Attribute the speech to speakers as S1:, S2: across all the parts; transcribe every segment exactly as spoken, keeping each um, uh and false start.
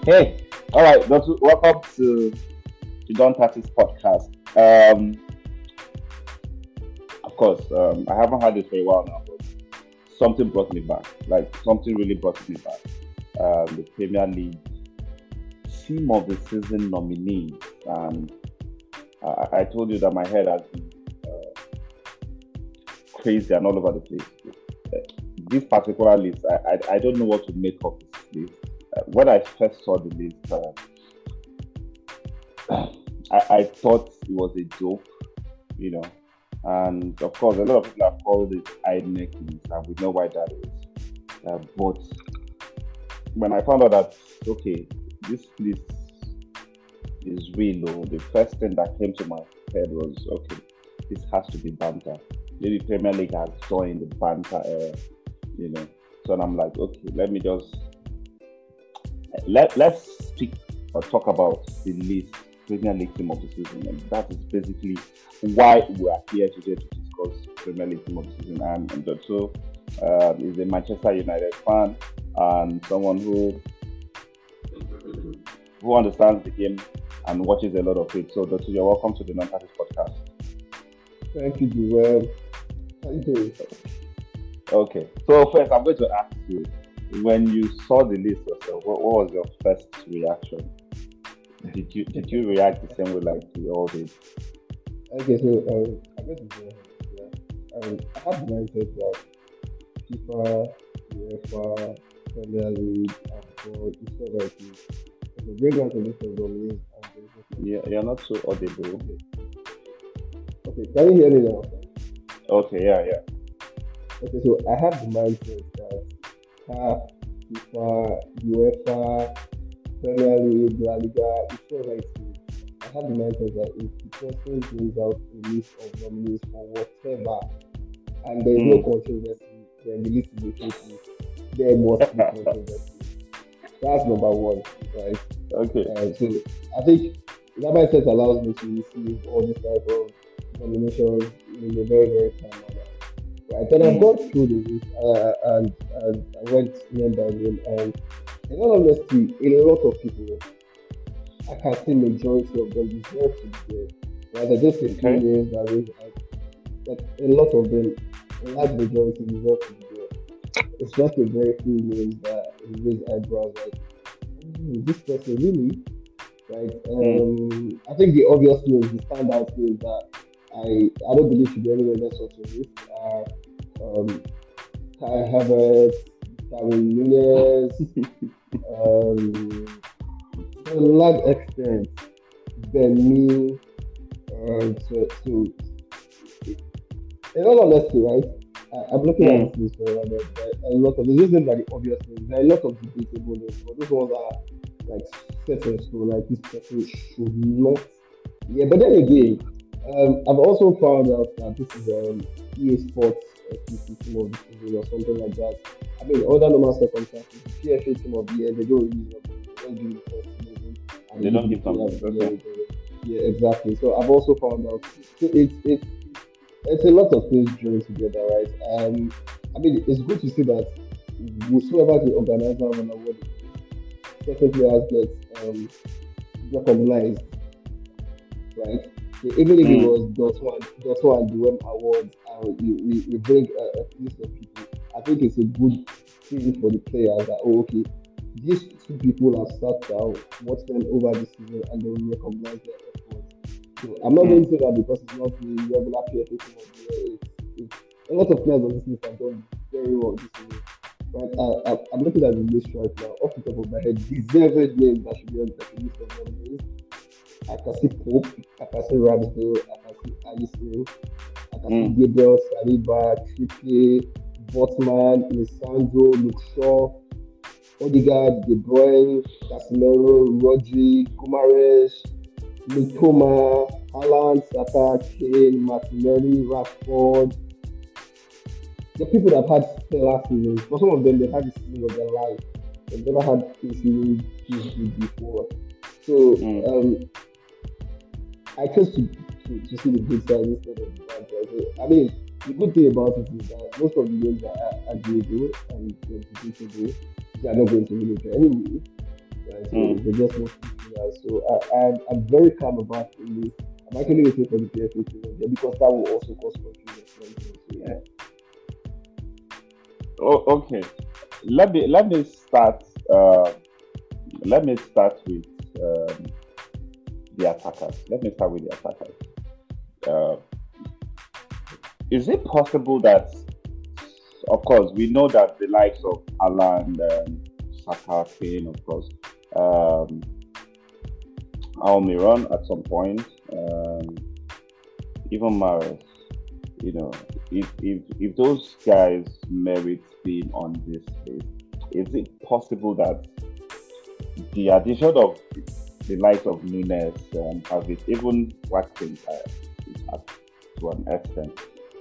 S1: Hey, all right, Doctor, welcome to the Don Tatis podcast. Um, of course, um, I haven't had this for a while now, but something brought me back. Like something really brought me back. Um, the Premier League team of the season nominees, and I, I told you that my head has been uh, crazy and all over the place. Uh, This particular list, I, I I don't know what to make of this list. Uh, when I first saw the list, uh, I, I thought it was a joke, you know. And of course, a lot of people have called it hide necklace, and we know why that is. Uh, but when I found out that, okay, this list is real, though, the first thing that came to my head was, okay, this has to be banter. Maybe Premier League has joined the banter era, you know. So I'm like, okay, let me just let let's speak or talk about the list Premier League team of the season, and that is basically why we are here today to discuss Premier League team of the season. And, and also um, is a Manchester United fan and someone who who understands the game and watches a lot of it. So, Doctor, you're welcome to the Non-Tatis podcast.
S2: Thank you, Joel. How you doing?
S1: Okay, so first I'm going to ask you, when you saw the list yourself, what, what was your first reaction? Did you did you react the same way like we all did?
S2: Okay, so um, I'm going to go ahead. Yeah. Um, I have the mindset that FIFA, UEFA, Premier League, and God, it's not like it. If we bring out a list of nominees and there's no
S1: Yeah, you're not so audible.
S2: okay. Okay, can you hear me now?
S1: Okay, yeah, yeah.
S2: Okay, so I have the mindset that CAF, FIFA, UEFA, Premier League, La Liga, it's not like it. I have the mindset that if the person brings out a list of nominees for whatever and there is no
S1: Mm.
S2: controversy, then the list is a fake list. There must be controversy. That's number one, right?
S1: Okay.
S2: Uh, so I think that mindset allows me to receive all these type of nominations in a very, very calm manner. Right? Then I've
S1: Mm.
S2: gone through the list uh, and, and I went name by name, and in all honesty, a lot of people, I can see majority of them deserve to be there. Right? There are just a few
S1: Okay.
S2: names that raise like, like a lot of them, a large majority deserve to be there. It's just a very few names that raise eyebrows like, "Hmm, this person really, right?"
S1: Mm.
S2: Um, I think the obvious names, the standout names that I I don't believe should be anywhere near such a list are um, Kai Havertz, Darwin Nunez, um, to a large extent, Ben Mee, um, to, to in all honesty, right? I, I'm looking at
S1: Mm.
S2: this list for a minute, right? A lot of these names are the obvious names. There are a lot of debatable names, but those ones are like set in stone. Like this person should not. Yeah, but then again, um, I've also found out that this is um, E A Sports exclusive team of the season or something like that. I mean, under normal circumstances, the P F A team of the year, they don't release them. They don't give it the first season, and
S1: They
S2: they give
S1: don't
S2: it the
S1: give
S2: player
S1: something.
S2: of the
S1: Okay.
S2: year. Yeah, exactly. So I've also found out. So it's it's it's a lot of things joined together, right? Um, I mean, it's good to see that whosoever the organizer of an award is, certain players get um, recognized, right? So even if it
S1: Mm.
S2: was dot one, dot one, the Web Awards, and we, we, we bring a, a list of people, I think it's a good thing for the players that, oh, okay, these two people have sat down, watched them over the season, and they will recognize their efforts. So I'm not going
S1: Mm.
S2: to say that because it's not the regular P F A team of the year, it's, it's, a lot of players on this list have done very well this season. Right, I, I, I'm looking at the list right now, off the top of my head, deserved names that should be on the list of nominees. I can see Pope, I can see Ramsdale, I can see Allison, I can see
S1: Mm.
S2: Gabriel Saliba, Trippier, Botman, Lisandro, Luke Shaw, Odegaard, De Bruyne, Casemiro, Rodri, Gumares, Mitoma, Haaland, Saka, Kane, Martinelli, Rashford. The people that have had stellar seasons, for some of them, they've had the season of their life. They've never had a season this good before. So
S1: Mm.
S2: um, I chose to, to, to see the good side instead of the bad side. So, I mean, the good thing about it is that most of the games are agreeable and debatable. They are not going to win it anyway. Right? So
S1: Mm.
S2: they just move players. So I, I'm, I'm very calm about this. I'm actually waiting for the P F A to run there because that will also cause confusion. So yeah.
S1: Oh, okay. Let me let me start. Uh, let me start with um, the attackers. Let me start with the attackers. Uh, is it possible that, of course, we know that the likes of Alan, um, Saka, Kane, of course, um, Almiron at some point, um, even Maris, you know, if, if if those guys merit being on this list, is it possible that the addition of the likes of Nunes, um, Havertz, even Watkins, uh, to an extent,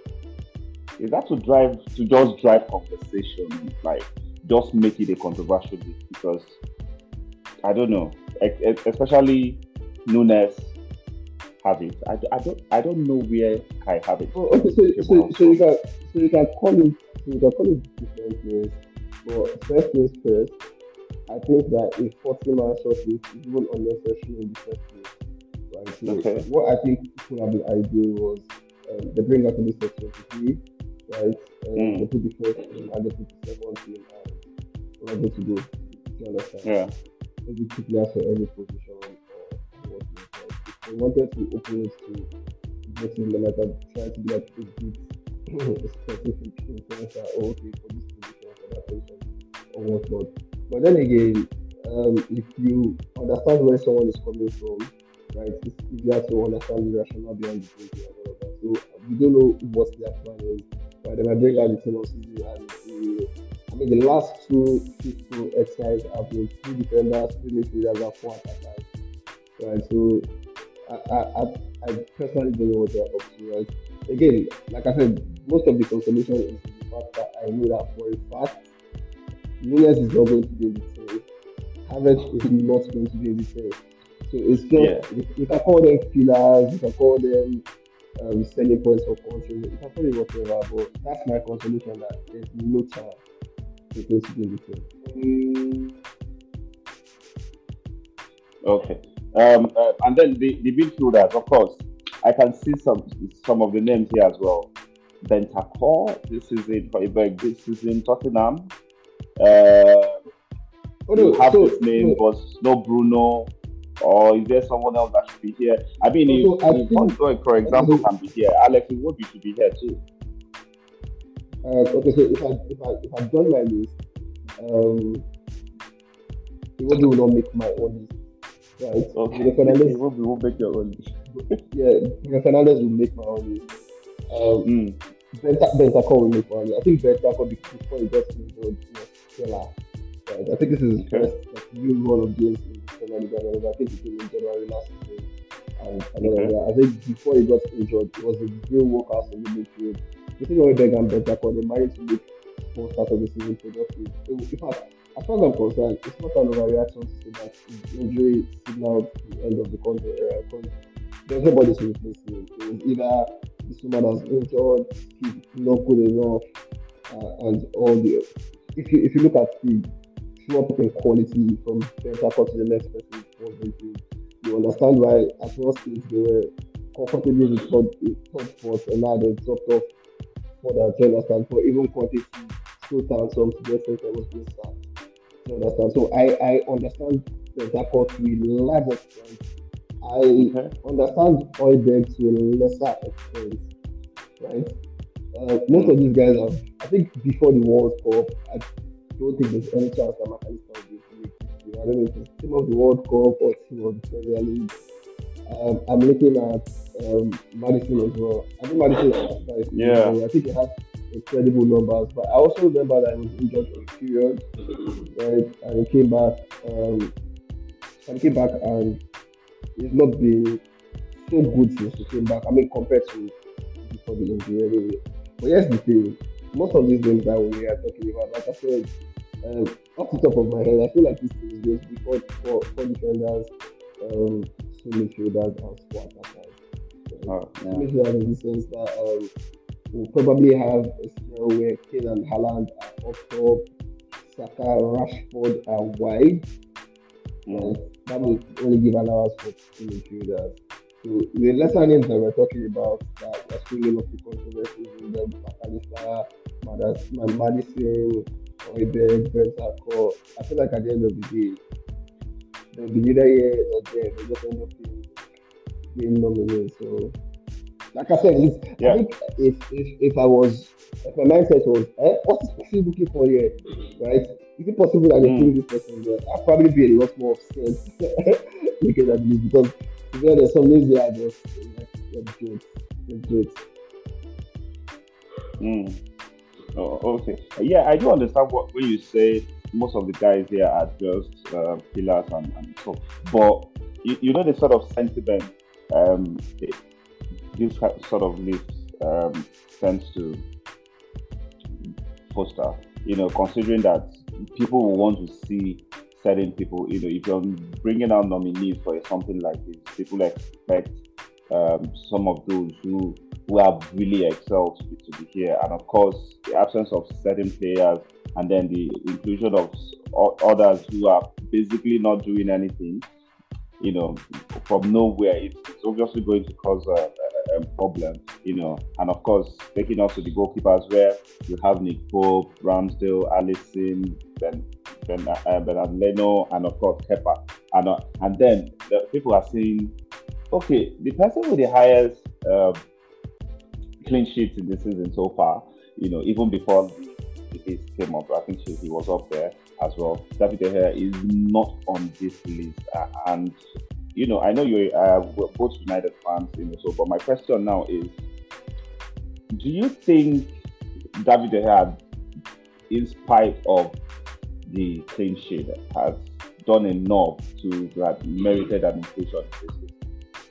S1: is that to drive to just drive conversation, like just make it a controversial list? Because I don't know, especially Nunes, Havertz. I, I don't I don't know where Kai Havertz
S2: Oh, okay, so,
S1: came
S2: so,
S1: out
S2: so you
S1: from.
S2: can so you can call it so you can call it different ways. But first things first, I think that a forty man shortlist is even unnecessary in the first place. Right. So
S1: Okay.
S2: what I think would have been ideal was um, they bring out the list of twenty-three, right? Um, they
S1: Mm.
S2: put the first team and they put the second team and we're good to go. If you understand.
S1: Yeah.
S2: Maybe two players for every position or what like. If they wanted to open it to voting, like I'm trying to be like a bit specific influencer or okay for this position, for that position, or whatnot. But then again, um, if you understand where someone is coming from, right, it's easier to understand the rationale behind the thinking and all of that. So we don't know what their plan is. Right, they might bring out the team of season and the, I mean the last two fiscal exercises have been three defenders, three midfielders, and four attackers. Right, so I, I, I I personally don't know what they're up to. Right, again, like I said, most of the consolation is in the fact that I know that for a fact Nunes is not going to be in the team. Havertz is not going to be in the team. So it's
S1: Yeah.
S2: just you, you can call them fillers, you can call them um, selling points for country, you can call it whatever. But that's my consolation that there's no chance he's going to be in the team.
S1: Okay. Um, uh, and then the, the midfielders, of course, I can see some some of the names here as well. Bentancur, this is in Freiburg, this is in Tottenham. Uh,
S2: Oh
S1: you
S2: no,
S1: have
S2: so
S1: this name,
S2: no,
S1: but no Bruno, or is there someone else that should be here? I mean,
S2: no,
S1: if,
S2: so I
S1: if
S2: think
S1: Hudson, for
S2: okay,
S1: example,
S2: so
S1: can be here, Alex Iwobi should be here too.
S2: uh, okay, so if I if I if I've done my list, um, it will not make my own list, right?
S1: Okay,
S2: Bruno Fernandez,
S1: Iwobi will make your own.
S2: yeah, Bruno Fernandez will make my own list. Um,
S1: Mm.
S2: Benta Bentancur will make my own list. I think Bentancur before he got injured was stellar. Right. I think this is his
S1: Okay.
S2: first like, real run of games in the Premier League. And I think he came in January last season. And, and all of
S1: Okay.
S2: that. I think before he got injured, it was a real workout in the midfield. You see, Højbjerg and Bentancur, they managed to make four start of the season productive. So, in fact, as far as I'm concerned, it's not an overreaction to say that his injury signaled the end of the Conte era. Because there's nobody to replace him. It was either this woman was injured, he's not good enough, uh, and all the. If you if you look at the drop in quality from Bentancur to the next person was very good. You understand why at one stage they were comfortably in third, third spot and now they dropped off for that. Do you understand? For even quantity, slow down some to get sense I was being sacked. Do you understand? So I, I understand Bentancur to a large extent. I
S1: Okay.
S2: understand Højbjerg to a lesser extent, right? Uh, most
S1: Mm.
S2: of these guys are, I think, before the World Cup, I don't think there's any chance that McAllister will be able to make it. I don't know if it's team of the World Cup or team of the Premier League. Um, I'm looking at um, Madison as well. I think Madison is
S1: Yeah.
S2: I think he has incredible numbers, but I also remember that he was injured for a period, right? And he came back. Um, and he came back, and he's not been so good since he came back. I mean, compared to before the injury, anyway. But here's the thing: most of these games that we are talking about, like I said, um, off the top of my head, I feel like this team is going to be four, four, four defenders, um, two midfielders, and four attackers.
S1: Oh,
S2: Two
S1: yeah.
S2: midfielders in the sense that um, we'll probably have a scenario where Kane and Haaland are up top, Saka, Rashford are wide,
S1: Mm.
S2: right? That will only give allowance for two midfielders. So the lesser names that we're talking about that are springing up the controversies in the McAllister, Madas- Madison, Oiberg, Bentancur. I feel like at the end of the day, they'll be either here or there. They just end up being, being nominated. So like I said, it's, I
S1: Yeah.
S2: think if, if if I was, if my mindset was, eh, what is person looking for here, right? Is it possible that they
S1: Mm.
S2: put this person there? I'll probably be a lot more upset because I believe because to be honest, some days they are just like let's do it, let's do it.
S1: Mm. Oh, okay. Yeah, I do understand what when you say most of the guys here are just uh, pillars and, and so, but you, you know the sort of sentiment um, it, this ki- sort of list um, tends to foster. You know, considering that people will want to see certain people. You know, if you're bringing out nominees for something like this, people expect um, some of those who who have really excelled to be, to be here, and of course, the absence of certain players, and then the inclusion of s- o- others who are basically not doing anything, you know, from nowhere, it's, it's obviously going to cause a, a, a problem, you know. And of course, taking us to the goalkeepers where you have Nick Pope, Ramsdale, Allison, Ben, ben, uh, Bernard Leno, and of course, Kepa. And, uh, and then the people are saying, okay, the person with the highest uh, clean sheets in the season so far, you know, even before the, the list came up, I think she, he was up there as well. David De Gea is not on this list, uh, and you know, I know you're uh, we're both United fans, you know. So, but my question now is: do you think David De Gea, in spite of the clean sheet, has done enough to have merited an inclusion in this list?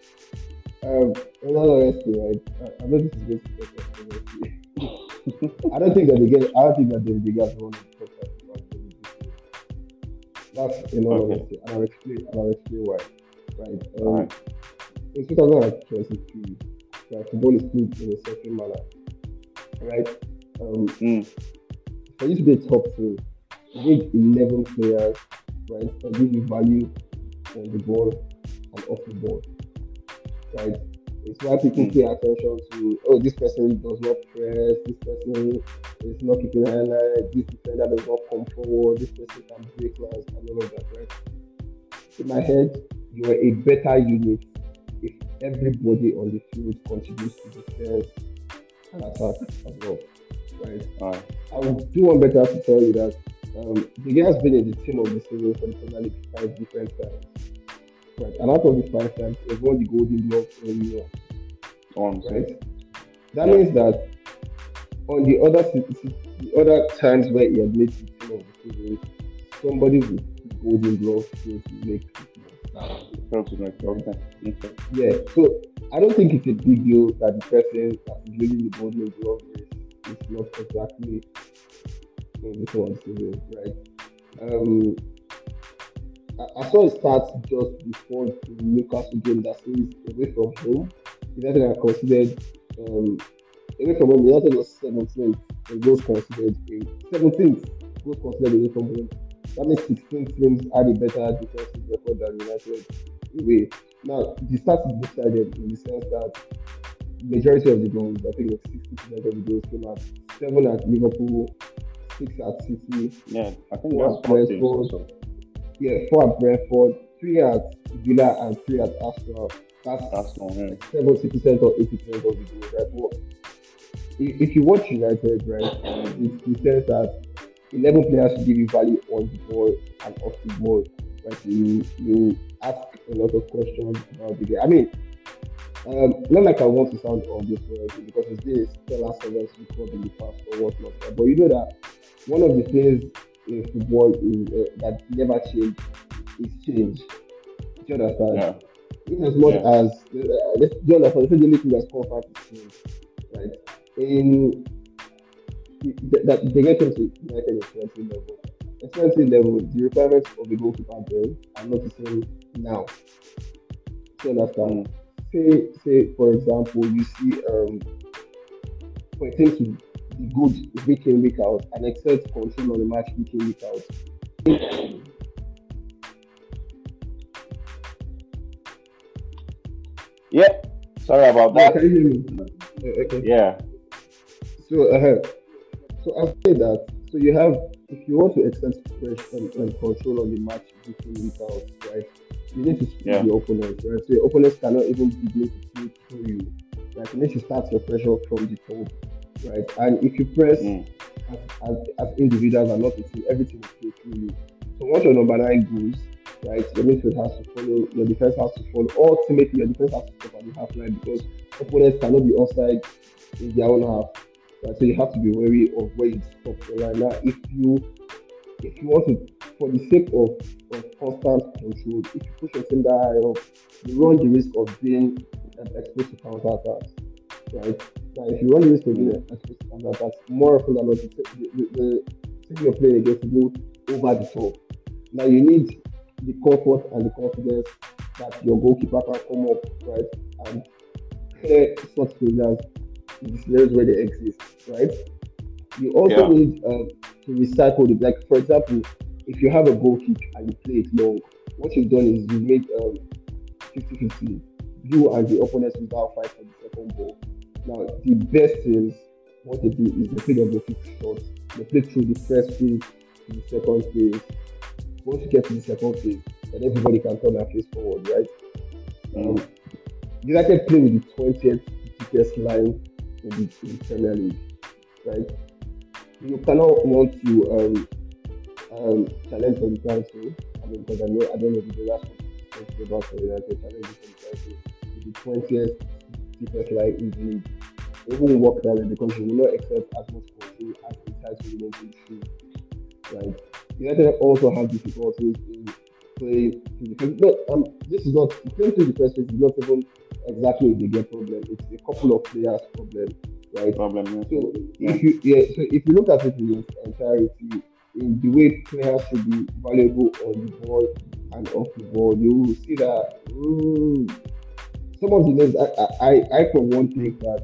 S2: Um, in all honesty, right, I, I know this is going to take controversy. I don't think that they get. I don't think that they, they get one of the top five players this year. That's in all
S1: Okay,
S2: honesty, and I'll explain. And I'll explain why. Right.
S1: all
S2: Um,
S1: right.
S2: in twenty twenty-three, right, football is played in a certain manner, right? Um,
S1: Mm,
S2: for you to be a top team, you need eleven players, right, that give you value on the ball and off the ball, right? It's why people
S1: mm,
S2: pay attention to, oh, this person does not press, this person is not keeping highlight, this defender does not come forward, this person can break lines, and all of that, right? In my head, you are a better unit if everybody on the field contributes to defense and attack as well, right?
S1: all right.
S2: I would do one better to tell you that um, the guy has been in the team of the season for the Premier League five different times, right? And out of the five times, he has won the Golden Glove every year,
S1: On, so,
S2: right? That
S1: yeah.
S2: means that on the other the other times where he has made the team of the season, somebody with the Golden Glove failed to make it.
S1: Failed to make.
S2: Right?
S1: Okay. Okay.
S2: Yeah, so I don't think it's a big deal that the person that is leading the Golden Glove race is not exactly in this one season, right? Um, I, I saw a stat just before the Newcastle game that says away from home, United are considered um, away from home. United was seventeenth in goals considered, in seventeenth goals considered away from home. That means sixteen teams had a better defensive record than United away. Now the stat is decided in the sense that majority of the goals, I think like sixty percent of the goals came at seven at Liverpool, six at City,
S1: Yeah, I think
S2: four
S1: that's
S2: at
S1: four teams
S2: Brentford,
S1: also.
S2: yeah, four at Brentford, three at Villa, and three at Arsenal. That's
S1: Arsenal, yeah.
S2: like seventy percent or eighty percent of the goals, right? But if, if you watch United, right, it's the sense that eleven players should give you value on the ball and off the ball. Right? You you ask a lot of questions about the game. I mean, um, not like I want to sound obvious for anything because it's been a stellar service record in the past or whatnot. Right? But you know that one of the things in football is uh, that never change is change. Do you understand?
S1: Yeah.
S2: In as much
S1: Yeah.
S2: as uh, let's do you understand? The only thing that's constant is change, right? In th- that they get into United in twenty level. In twenty level, the requirements of the goalkeeper then are not the same now. Do you understand?
S1: Mm,
S2: Say, say for example, you see um for a team to be good week in, week out and exert control on the match week in, week out.
S1: Yeah, sorry about
S2: Yeah,
S1: that.
S2: can you hear me? Yeah, okay.
S1: Yeah,
S2: So, uh, so I'll say that. So you have, if you want to exert pressure and, and control on the match between without, right? You need to speed
S1: yeah,
S2: your opponents, right? So your opponents cannot even begin to play through you. Like you need to start your pressure from the top, right? And if you press
S1: mm,
S2: as, as, as individuals and not a team, everything will play through you. So once your number nine goes, right, your midfield has to follow, your defense has to follow. Ultimately, your defense has to stop at the half line because opponents cannot be offside in their own half. Right? So you have to be wary of where you stop the line. Now, if you if you want to, for the sake of, of constant control, if you push your team that high up, you run the risk of being um, exposed to counter attacks. Right? Now, if you run the risk of being
S1: mm,
S2: exposed to counter attacks, more often than not, the, the, the, the team you're playing against will go over the top. Now, you need the comfort and the confidence that your goalkeeper can come up, right, and clear such areas in the scenarios where they exist, right? You also
S1: yeah,
S2: need um, to recycle it. Like, for example, if you have a goal kick and you play it long, what you've done is you've made um, fifty-fifty. You and the opponents will now fight for the second ball. Now, the best teams, what they do is they play the goal kick shots. They play through the first phase to the second phase. Once you get to the second phase, then everybody can turn their face forward, right? Um,
S1: mm,
S2: United play with the twentieth deepest line in the, in the Premier League, right? You cannot want to um, um, challenge for the title. I mean, because I know at the end of the day, that's what it's about for United challenge for the title. With the twentieth deepest line in the league, it won't work that way because you will not accept as much control as the title will not should, right? United also have difficulties in playing to defense. No, um, this is not playing to defense is not even exactly a bigger problem. It's a couple of players' problem, right?
S1: problem,
S2: So
S1: yeah,
S2: if you yeah, so if you look at it in its entirety, in the way players should be valuable on the ball and off the ball, you will see that mm, some of the names I I, I I for one think that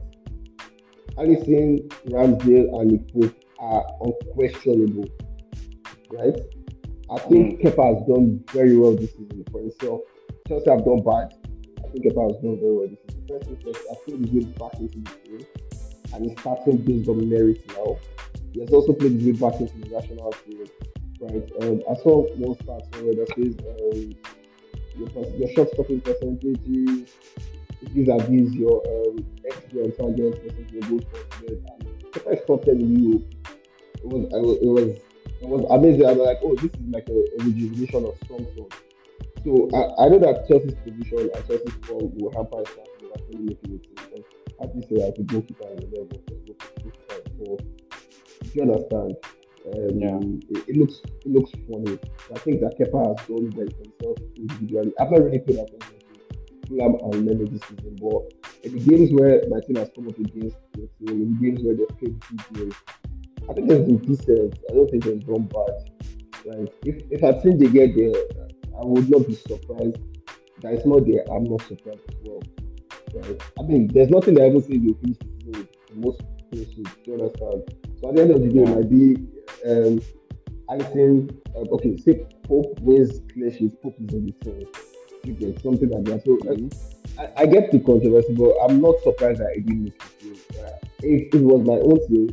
S2: Alisson, Ramsdale, and Nick Pope are unquestionable, right? I
S1: yeah, mm,
S2: think Kepa has done very well this season for himself. Chelsea have done bad. I think Kepa has done very well this season. First thing first, I think he's going back into the team and he's starting based on merit now. He has also played his way back into the national team, right? Um, I saw one stat somewhere that says um, your, your shot stopping percentages, vis-a-vis your um, X G on target versus your goals for and Kepa is top ten in Europe. It was, I was, it was, it was amazing. I was like, oh, this is like a, a rejuvenation of some sort. So I, I know that Chelsea's position and Chelsea's form will hamper his chances of actually making it. Because as you say, I could go keeper in the level, go keeper in four. If you understand,
S1: yeah,
S2: um, it, it looks it looks funny. I think that Kepa has done well for himself individually. I've not really paid attention to Fulham and Melo this season, but in the games where my team has come up against the team, in the games where they've played two games, I think they've been decent. I don't think they've done bad. Right? If if I think they get there, I would not be surprised. That it's not there. I'm not surprised as well. Right? I mean, there's nothing that I ever say they'll finish the season with most places. Do you understand? So at the end of the day, it
S1: yeah,
S2: might be um, I think um, okay. Say Pope wins clear sheets. Pope is in the team. You get something like that. So uh,
S1: mm,
S2: I, I get the controversy, but I'm not surprised that it didn't make the team. Uh, if it was my own team,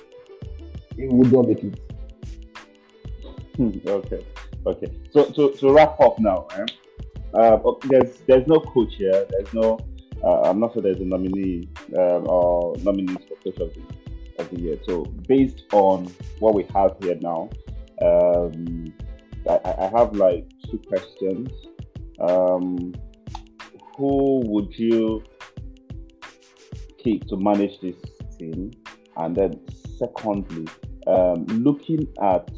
S2: it would not make it.
S1: mm, okay, okay. So to to wrap up now, eh? Uh, okay, there's there's no coach here. There's no. Uh, I'm not sure there's a nominee um, or nominees for coach of the of the year. So based on what we have here now, um, I, I have like two questions. Um, who would you keep to manage this team? And then secondly, um, looking at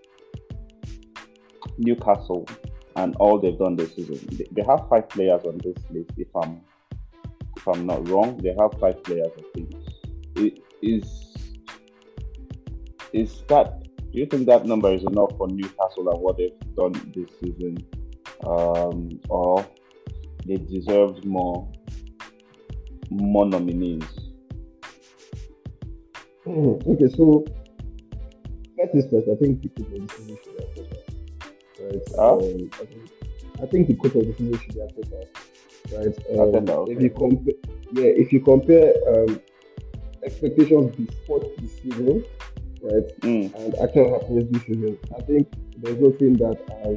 S1: Newcastle and all they've done this season, they, they have five players on this list. If I'm if I'm not wrong, they have five players. I think. It is is that? Do you think that number is enough for Newcastle and what they've done this season, um, or they deserved more more nominees?
S2: Mm, okay, so first is first. I think the coach of the season should be Arteta, right?
S1: Huh?
S2: Um, I think I think the coach of the season should be Arteta. right? Um,
S1: Atenda,
S2: if
S1: okay.
S2: you compare, yeah, if you compare um, expectations before the season, right,
S1: Mm,
S2: and actual happiness this season, I think there's no team that has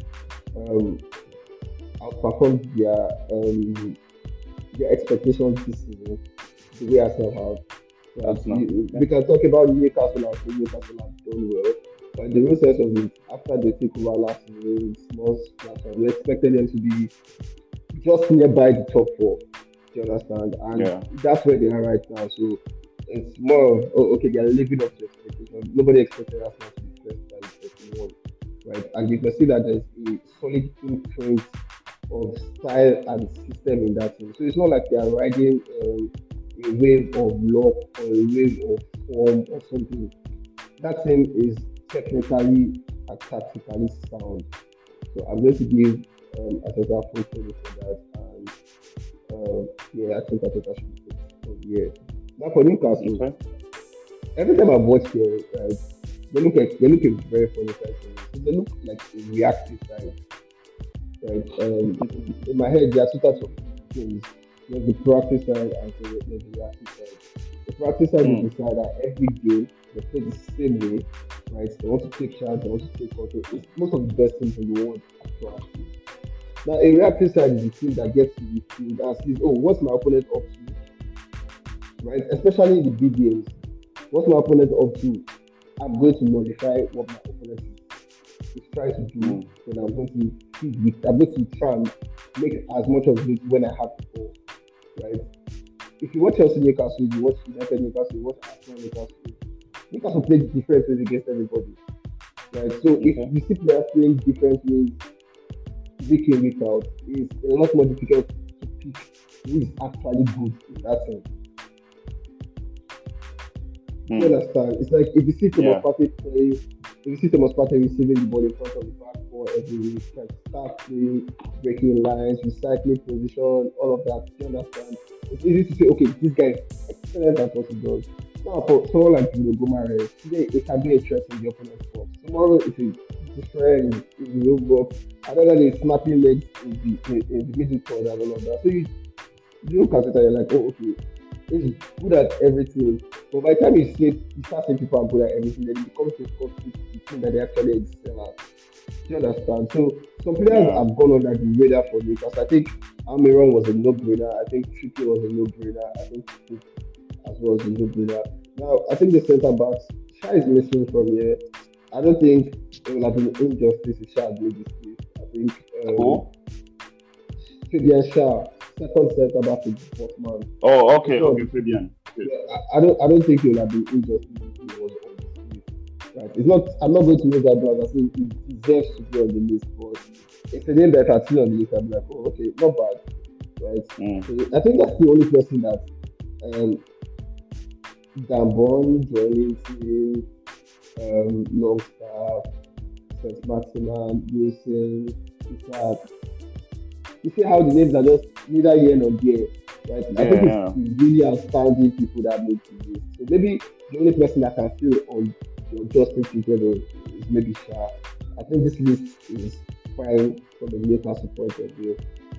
S2: um, outperformed their um, their expectations this season the way Arsenal have. Right?
S1: that's not.
S2: You,
S1: Okay.
S2: we can talk about Newcastle and say Newcastle have done well, but in the real sense of it, after they took over last season, small splash, we expected them to be just nearby the top four. Do you understand? And
S1: Yeah.
S2: that's where they are right now. So it's more of, oh, okay, they're living up to expectations. Nobody expected Arsenal to be first by the thirty-one, right? And you can see that there's a solid imprint of style and system in that team. So it's not like they are riding um, a wave of luck or a wave of form or something. That team is technically and tactically sound. So I'm going to give um, Ateta full credit for that. And um, yeah, I think Ateta should be picked of the year. Now for Newcastle,
S1: Okay.
S2: every time I've watched them, right, they look like they look a very funny side to me. So they look like a reactive side, right? Um, in my head, there are two types of things. There's the proactive side and there's the reactive side. The proactive side is
S1: Mm,
S2: the side that every game they play the same way, right? They want to take charge, they want to take control. It's most of the best teams in the world are proactive. Now, a reactive side is the team that gets to the field and sees, oh, what's my opponent up to, right? Especially in the big games. What's my opponent up to? I'm going to modify what my opponent is, is trying to do.
S1: mm,
S2: Then I'm going to feed it. I'm going to try and make as much of it when I have the ball, right? If you watch Chelsea Newcastle, you watch United Newcastle, you watch Arsenal Newcastle. Newcastle plays different ways against everybody, right? So if
S1: okay.
S2: you see players playing different ways week in, week out, it's a lot more difficult to pick who is actually good in that sense. You
S1: Mm,
S2: understand? It's like if you see Thomas
S1: yeah.
S2: Partey play, if you see Thomas Partey receiving the ball in front of the back four every week, like start playing, breaking lines, recycling position, all of that. You understand? It's easy to say, okay, this guy is excellent at what he does. Now, for someone like Bruno Guimaraes, today it can be a threat in the opponent's box. Tomorrow, if he destroys his, his own box, another day, snapping legs in the, in, in the middle court and all of that. So you, you look at it and you're like, oh, okay, he's good at everything. But by the time you see you start seeing people are good at everything, then it becomes difficult to the thing that they actually excel at. Do you understand? So some players
S1: Yeah.
S2: have gone under the radar for Newcastle. I think Almiron was a no-brainer. I think Trippier was a no-brainer. I think Cook as well was a no-brainer. Now I think the centre backs, Shah is missing from here. I don't think it will have been injustice if Shah made this place. I think um,
S1: Who?
S2: Fabian Shah, second centre back with Botman.
S1: Oh,
S2: It's
S1: okay,
S2: not
S1: okay, Fabian. Good.
S2: yeah, I, I don't I don't think it would have been injustice if he was on this list. Right. It's not I'm not going to make that brother say he deserves to be on the list, but it's a name that I've seen on the list, I'll be like, oh okay, not bad. Right.
S1: Mm,
S2: So I think that's the only person that um Gambon, Joelinton, um Longstaff, Saint Maximan, Wilson, Isaac. You see how the names are just neither here nor there. Right? I
S1: yeah,
S2: think it's
S1: yeah.
S2: really outstanding people that make the list. So maybe the only person that can feel on your justice together is maybe Shah. I think this list is fine from the Newcastle point of view.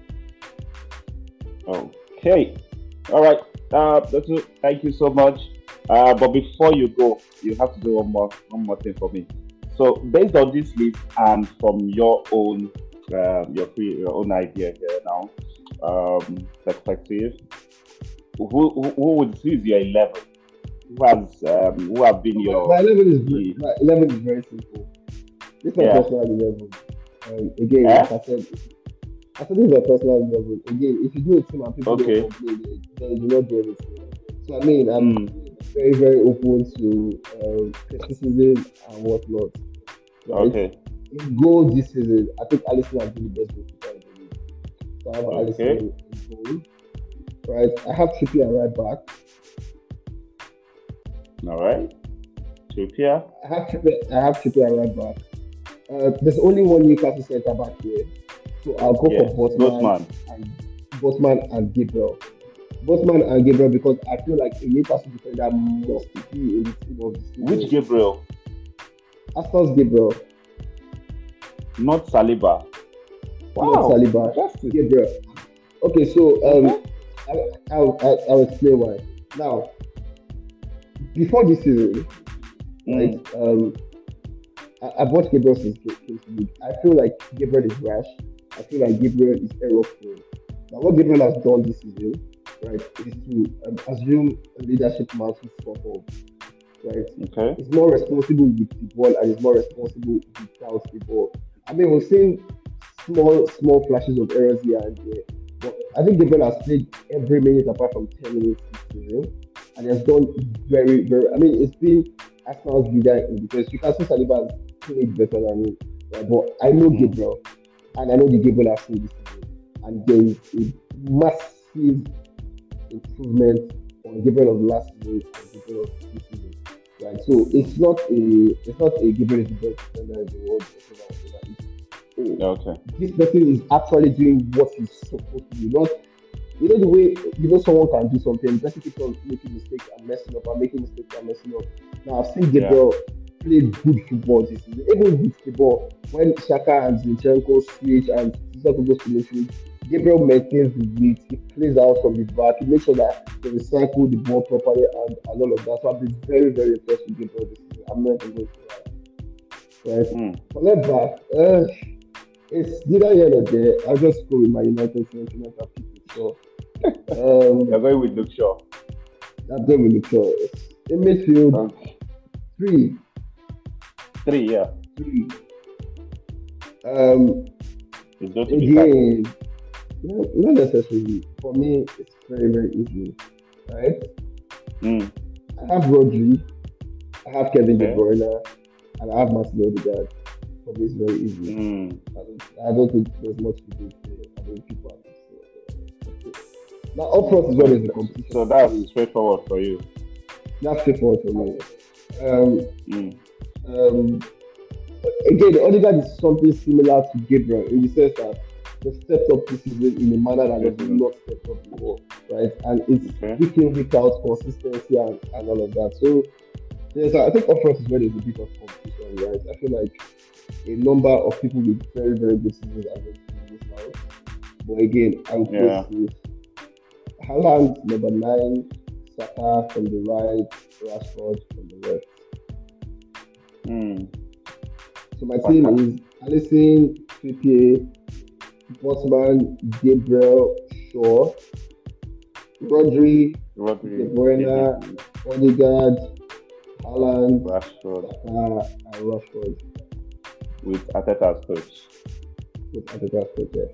S1: Okay. All right. Uh, that's it. Thank you so much. Uh, but before you go, you have to do one more one more thing for me. So based on this list and from your own um, your free, your own idea here now, um, perspective, who who, who would who is your eleven? Who has um, who have been
S2: My, my
S1: your
S2: eleven is ve-
S1: the,
S2: my eleven is very simple. This is my
S1: yeah
S2: personal eleven. Um, again,
S1: eh?
S2: like I said, I said this is my personal eleven. Again, if you do a team and people don't
S1: Okay.
S2: complain, then you do not do anything. So I mean, I'm
S1: Mm,
S2: very very open to um, criticism and whatnot. Right?
S1: okay.
S2: In goal this season, I think Alisson has been the best goalkeeper in the league. So I have Alisson
S1: Okay.
S2: in goal. Right? I have Trippier right back.
S1: All right. Trippier.
S2: I have Trippier, I have Trippier right back. Uh, there's only one Newcastle centre back here, so I'll go
S1: Yeah.
S2: for Botman
S1: Bossman.
S2: and Botman and Gabriel. Botman and Gabriel because I feel like a Newcastle defender must be in the team of the
S1: Which
S2: season.
S1: Gabriel?
S2: Aston's Gabriel,
S1: Not Saliba.
S2: not
S1: Wow.
S2: Saliba.
S1: Interesting.
S2: Gabriel. Okay, so
S1: Okay.
S2: um, I, I'll, I'll, I'll explain why. Now, before this season, right?
S1: Mm.
S2: Um, I, I've watched Gabriel since Ga- Kings League. I feel like Gabriel is rash. I feel like Gabriel is error prone. Now, what Gabriel has done this season, right, is to um, assume a leadership mantle sort of, right?
S1: Okay.
S2: He's more responsible with the ball and he's more responsible without the ball. I mean, we're seeing small, small flashes of errors here and there, but I think Gabriel has played every minute apart from ten minutes this season, and he has done very, very. I mean, it's been Arsenal's leader in because you can see Saliba has played better than him, right? But I know
S1: Mm-hmm.
S2: Gabriel, and I know the Gabriel I've seen this season, and there is a massive improvement on Gabriel of last season and Gabriel of this season. Right. So it's not a it's not a Gabriel is the best defender in the world or whatever, whatever. It's, oh,
S1: Okay.
S2: this person is actually doing what he's supposed to do. Not you know the way you know someone can do something, the person keeps on making mistakes and messing up and making mistakes and messing up. Now I've seen
S1: Yeah.
S2: Gabriel play good football this season, even with the ball. When Shaka and Zinchenko switch and Zinchenko goes to midfield, Gabriel maintains the weight, he plays out from the back, he makes sure that they recycle the ball properly and, and all of that. So I've been very, very impressed with Gabriel this season. I'm not even going to lie. Right.
S1: Mm.
S2: However, uh, it's neither here nor there. I'll just go with my United sentimental people. So
S1: You're
S2: um
S1: going with Luke Shaw.
S2: I'm going with the choice. In midfield,
S1: Okay.
S2: three,
S1: Three, yeah.
S2: three. Um
S1: It's going to be Saka.
S2: again, not, not necessarily. For me, it's very, very easy. Right?
S1: Mm.
S2: I have Rodri, I have Kevin De
S1: Okay.
S2: Bruyne, and I have Martin Odegaard. For me, it's very easy.
S1: Mm.
S2: I don't, I don't think there's much to do there. I mean, people are just, uh, now, up front is where
S1: So,
S2: there's the competition.
S1: so that's straightforward for you.
S2: That's straightforward for me. Um,
S1: Mm.
S2: um, again, Odegaard is something similar to Gabriel in the sense that they stepped up this season in a manner that
S1: This
S2: they've
S1: isn't.
S2: not stepped up before, right? And it's
S1: Okay.
S2: week in, week out consistency and, and all of that. So, yes, I think up front is where there's a bit of competition, right? I feel like a number of people with very, very good seasons are going to be this out. But again, I'm
S1: Yeah.
S2: close with Haaland, number nine, Saka from the right, Rashford from the left.
S1: Mm.
S2: So my team
S1: Saka.
S2: is Alisson, Trippier, Botman, Gabriel, Shaw, Rodri, De
S1: Rodri,
S2: Bruyne,
S1: K D B,
S2: Odegaard, Haaland,
S1: Rashford,
S2: Saka, and Rashford
S1: with Arteta as coach.
S2: with Adebayo there.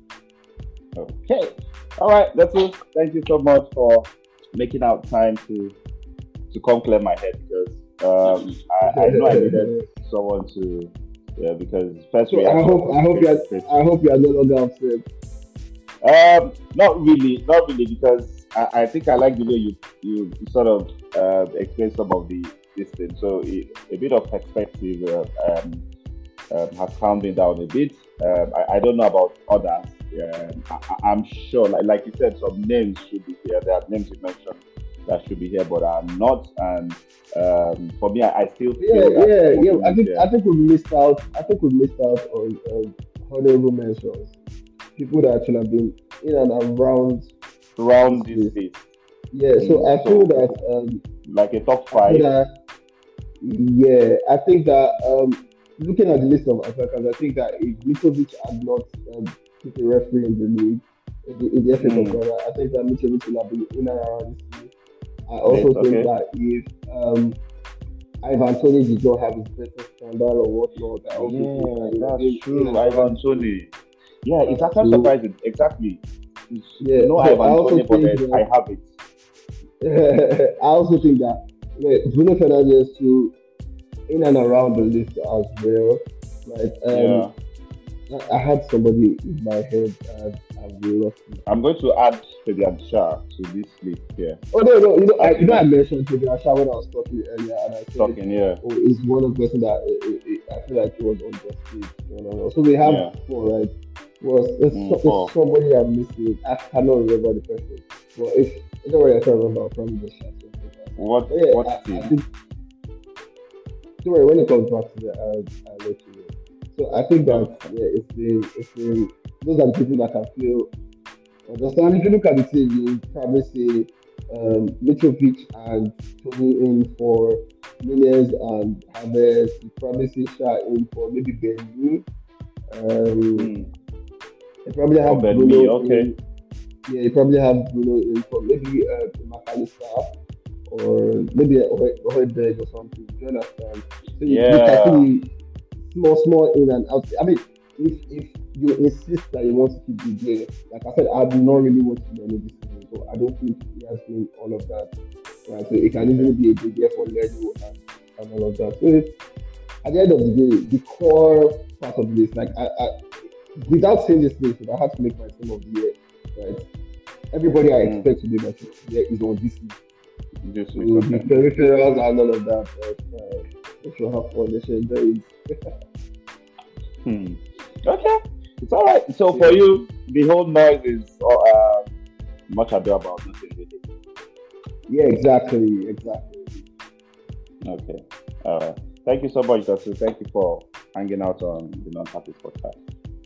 S1: Okay. All right. That's it. Thank you so much for making out time to to come clear my head because um, I, I know I needed someone to yeah because first
S2: So I
S1: reaction
S2: hope I
S1: was
S2: hope you
S1: crazy,
S2: are
S1: crazy.
S2: I hope you are no longer upset.
S1: Um, not really, not really, because I, I think I like the way you you sort of uh, explain some of the this thing. So it, a bit of perspective uh, um, um, has calmed me down a bit. Um, I, I don't know about others. Um, I, I- I'm sure, like, like you said, some names should be here. There are names you mentioned that should be here, but I'm not. And um, for me, I, I still
S2: Yeah,
S1: feel that
S2: yeah,
S1: some of
S2: yeah.
S1: the
S2: I
S1: names
S2: think
S1: here
S2: I think we missed out. I think we missed out on um, honorable mentions. People that actually have been in and around this
S1: around this
S2: list.
S1: list.
S2: Yeah, so
S1: Mm,
S2: I feel that
S1: so,
S2: um,
S1: like a top
S2: I feel
S1: five.
S2: that yeah, I think that um, looking at the list of attackers, I think that if Mitrovic had not um, put a referee in the league in the, in the F A Cup
S1: Mm,
S2: final, I think that Mitrovic will have been in and around this league. I
S1: late,
S2: also think
S1: okay.
S2: that if um, Ivan Tony did not have his better scandal or whatnot, I also think
S1: Yeah,
S2: that he would have
S1: that's
S2: been in and
S1: true.
S2: around
S1: Ivan
S2: this league.
S1: Tony. Yeah, it's
S2: That's
S1: actually
S2: two.
S1: surprising. Exactly.
S2: Yeah,
S1: No
S2: so I
S1: Ivan
S2: also
S1: Tony, but
S2: think
S1: then I
S2: that
S1: have it.
S2: I also think that wait, Bruno Fernandes too in and around the list as well. Right. Um,
S1: Yeah.
S2: I, I had somebody in my head and I've lost it.
S1: I'm going to add Fabian Shah to this list here.
S2: Oh no, no, you know, I,
S1: Uh,
S2: you
S1: you
S2: know, I
S1: know,
S2: mentioned to Asha when I was talking earlier, and I said,
S1: talking, yeah.
S2: "Oh, it's one of the person that uh, uh, I feel like it was on the street." No, no, no. So we have
S1: Yeah.
S2: four, right? Was it's,
S1: Mm,
S2: so-
S1: four.
S2: it's somebody I'm missing. I cannot remember the person. But if don't worry, I can't remember. I'll probably just shout something.
S1: What
S2: But yeah,
S1: what
S2: I, I
S1: team?
S2: think don't worry, when it comes back to that, I'll, I'll let you know. So I think that
S1: Okay.
S2: yeah, it's been it's been those are the people that can feel Understand? If you look at the team, you probably say um, Mitrovic and Tony in for Nunez and Havertz. You probably see Shah in for maybe Benny. Um,
S1: Hmm.
S2: you probably
S1: Oh,
S2: have
S1: Ben Me.
S2: Bruno
S1: Okay.
S2: in. Yeah, you probably have Bruno in for maybe uh, McAllister or maybe a Hoiberg or something. Do you understand? So you, you can
S1: Yeah.
S2: see small, small in and out. I mean, if if you insist that you want to keep the game, like I said, I've not really watched many this season, so I don't think he has been all of that. Right, so it can
S1: Okay.
S2: easily be a big year for Lego and, and all of that. So at the end of the day, the core part of this, like I, I without saying this thing, if I had to make my team of the year, right? Everybody I
S1: Hmm.
S2: expect to be my team of the year is on this list.
S1: This
S2: So
S1: week.
S2: the
S1: Okay.
S2: peripherals and all of that, but, uh, they should have fun. They should enjoy it.
S1: Hmm. Okay. It's all right. So for
S2: Yeah.
S1: you, the whole noise is uh, much ado about nothing really.
S2: Yeah, exactly, exactly.
S1: Okay. All right. Thank you so much, Doctor. Thank you for hanging out on the Non-Happy podcast.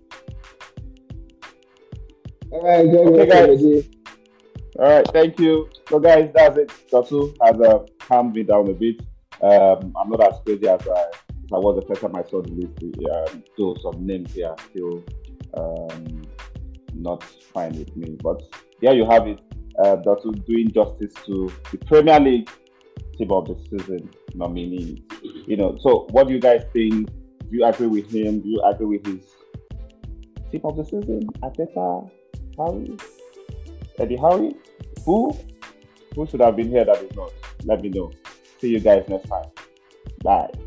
S2: All right, enjoy the
S1: Okay,
S2: rest of your
S1: guys.
S2: day.
S1: All right. Thank you. So, guys, that's it. Doctor has uh, calmed me down a bit. Um, I'm not as crazy as I, as I was the first time I saw the list. Um, though some names here are still um, not fine with me. But there you have it. Uh, Doctor doing justice to the Premier League team of the season nominees. You know, so what do you guys think? Do you agree with him? Do you agree with his team of the season? Ateta, Harry, Eddie Howe? Who? Who should have been here that is not? Let me know. See you guys next time. Bye.